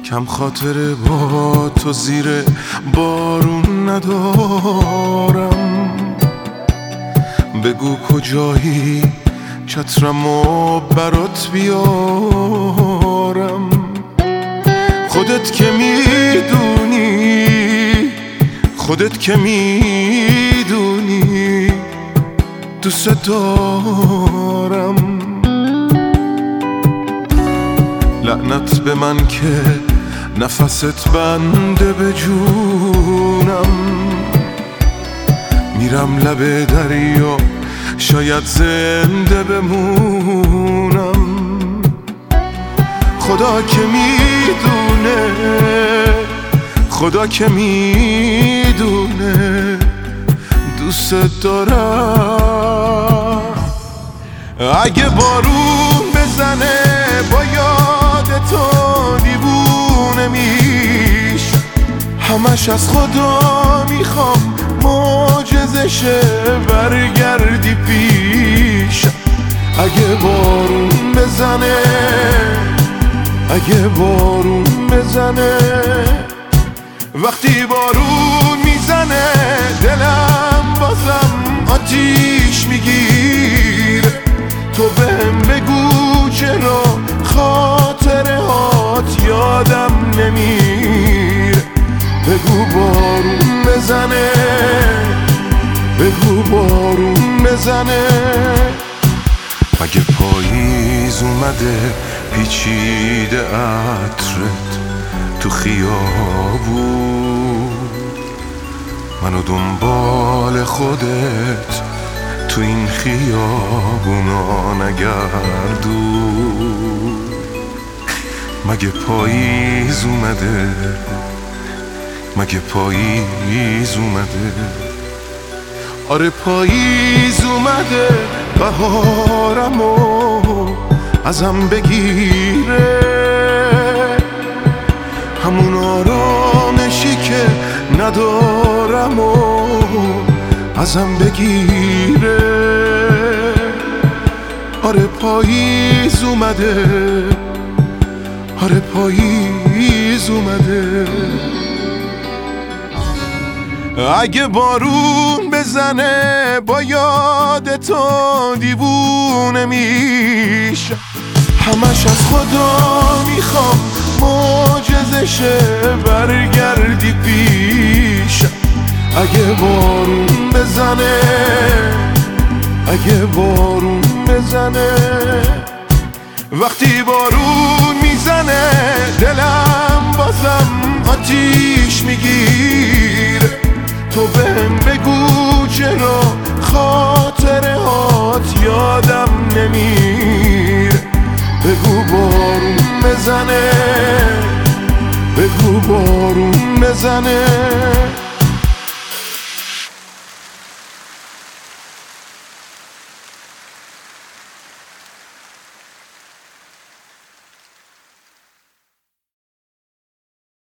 کم خاطره با تو زیر بارون ندارم. بگو کجایی چترمو برات بیارم. خودت که میدونی، خودت که میدونی دوست دارم. لعنت به من که نفست بنده به جونم. میرم لب دریا شاید زنده بمونم. خدا که میدونه، خدا که میدونه دوست دارم. اگه بارون بزنه با یاد تو دیوونه میشم. همش از خدا میخوام معجزه شه برگردی پیشم. اگه بارون بزنه، اگه بارون بزنه، وقتی بارون میزنه دلم بازم آتیش میگیره. تو بهم بگو چرا خاطره هات یادم نمیره. بگو بارون بزنه، بگو بارون بزنه. مگه پاییز اومده پیچیده عطرت تو خیابون، منو دنبال خودت تو این خیابونا نگردون. مگه پاییز اومده، مگه پاییز اومده؟ آره پاییز اومده بهارمو ازم بگیره. همون آرامشی که ندارم و ازم بگیره. آره پاییز اومده، آره پاییز اومده. اگه بارون بزنه با یاد تو دیوونه میشم. همش از خدا میخوام معجزه شه برگردی پیشم. اگه بارون بزنه، اگه بارون بزنه، وقتی بارون میزنه دلم بازم آتیش میگیره. تو بهم بگو چرا خاطره هات یادم نمیره. بگو بارون بزنه، بگو بارون بزنه.